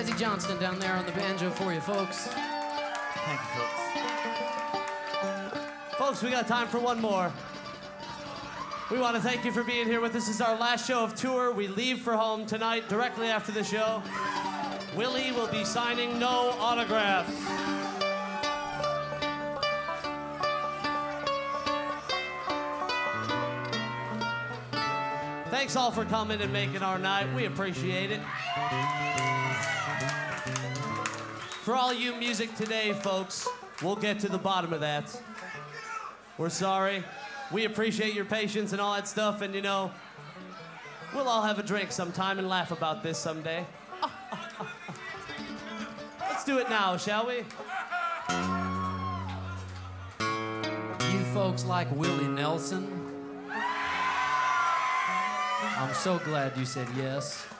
Jazzy Johnston down there on the banjo for you, folks. Thank you, folks. Folks, we got time for one more. We want to thank you for being here with us. This is our last show of tour. We leave for home tonight, directly after the show. Willie will be signing no autographs. Thanks all for coming and making our night. We appreciate it. For all you Music Today folks, we'll get to the bottom of that. We're sorry. We appreciate your patience and all that stuff, and you know, we'll all have a drink sometime and laugh about this someday. Let's do it now, shall we? You folks like Willie Nelson? I'm so glad you said yes.